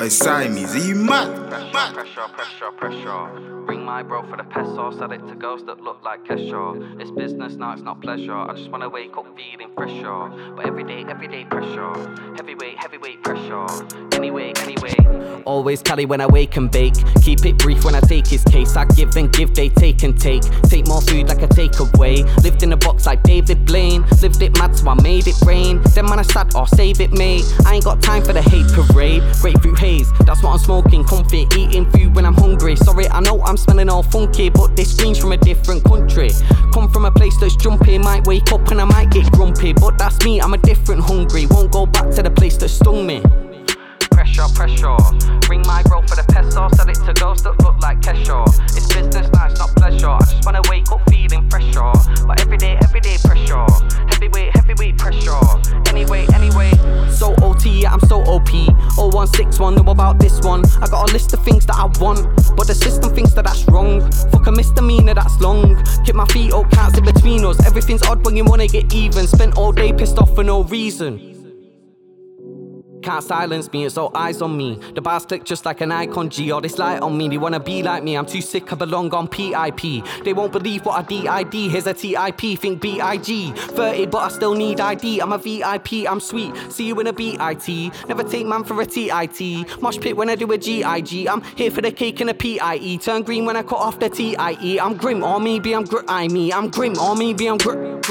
Like Siamese, are you mad? Pressure. Bring my bro for the peso, sell it to girls that look like Kesha. It's business now, it's not pleasure. I just wanna wake up feeling fresher. But every day pressure. Heavyweight pressure. Anyway. Always tally when I wake and bake. Keep it brief when I take his case. I give then give, they take and take. Take more food like a takeaway. Lived in a box like David Blaine. Lived it mad so I made it rain. Then man I sad or save it mate. I ain't got time for the hate parade. Grapefruit haze, that's what I'm smoking. Comfy, eating food when I'm hungry. Sorry, I know I'm smelling all funky, but this green's from a different country. Come from a place that's jumpy. Might wake up and I might get grumpy, but that's me, I'm a different hungry. Won't go back to the place that stung me. Pressure. Bring my bro for the peso, sell it to girls that look like Kesha. It's business now, it's not pleasure. I just wanna wake up feeling fresher. But every day pressure. Heavyweight pressure. Anyway. So OT, yeah, I'm so OP. 0161, know about this one. I got a list of things that I want, but the system thinks that that's wrong. Fuck a misdemeanor, that's long. Keep my feet up, can't sit between us. Everything's odd when you wanna get even. Spent all day pissed off for no reason. Can't silence me, it's all eyes on me. The bars click just like an icon G. All this light on me, they wanna be like me. I'm too sick, I belong on PIP. They won't believe what I DID. Here's a TIP, think BIG. 30 but I still need ID. I'm a VIP, I'm sweet. See you in a BIT. Never take man for a TIT. Mosh pit when I do a GIG. I'm here for the cake and a PIE. Turn green when I cut off the TIE. I'm grim or maybe I'm I'm grim or maybe I'm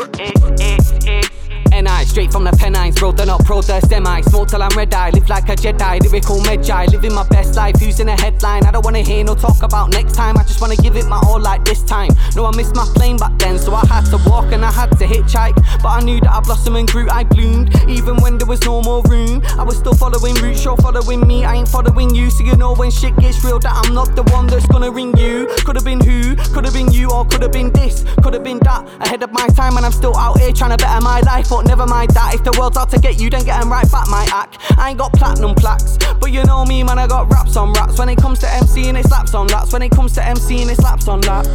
NI, straight from the Pennines, bro, they're not pro, they're semi. Smoke till I'm red-eye, live like a Jedi, lyrical Magi. Living my best life, who's in a headline? I don't wanna hear no talk about next time. I just wanna give it my all like this time. No, I missed my plane back then, so I had to walk and I had to hitchhike. But I knew that I blossomed and grew, I bloomed. Even when there was no more room, I was still following routes, you're following me. I ain't following you, so you know when shit gets real that I'm not the one that's gonna ring you. Could've been who, could've been you, or could've been this, could've been that. Ahead of my time and I'm still out here trying to better my life. But never mind that, if the world's out to get you, then get 'em right back my act. I ain't got platinum plaques, but you know me man, I got raps on raps. When it comes to MCing, it slaps on laps. When it comes to MCing, it slaps on laps.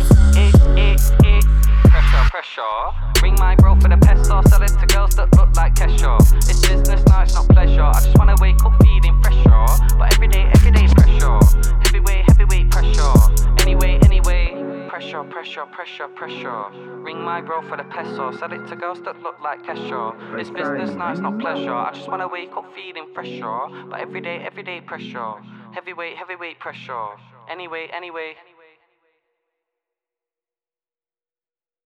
Pressure. Bring my bro for the peso, sell it to girls that look like Kesha. It's business now, it's not pleasure. I just wanna wake up feeling fresher. But every day pressure. Heavyweight pressure. Anyway. Pressure. Ring my bro for the peso, sell it to girls that look like Kesha. It's business now, it's not pleasure. I just wanna wake up feeling fresher. But every day pressure. Heavyweight pressure. Anyway.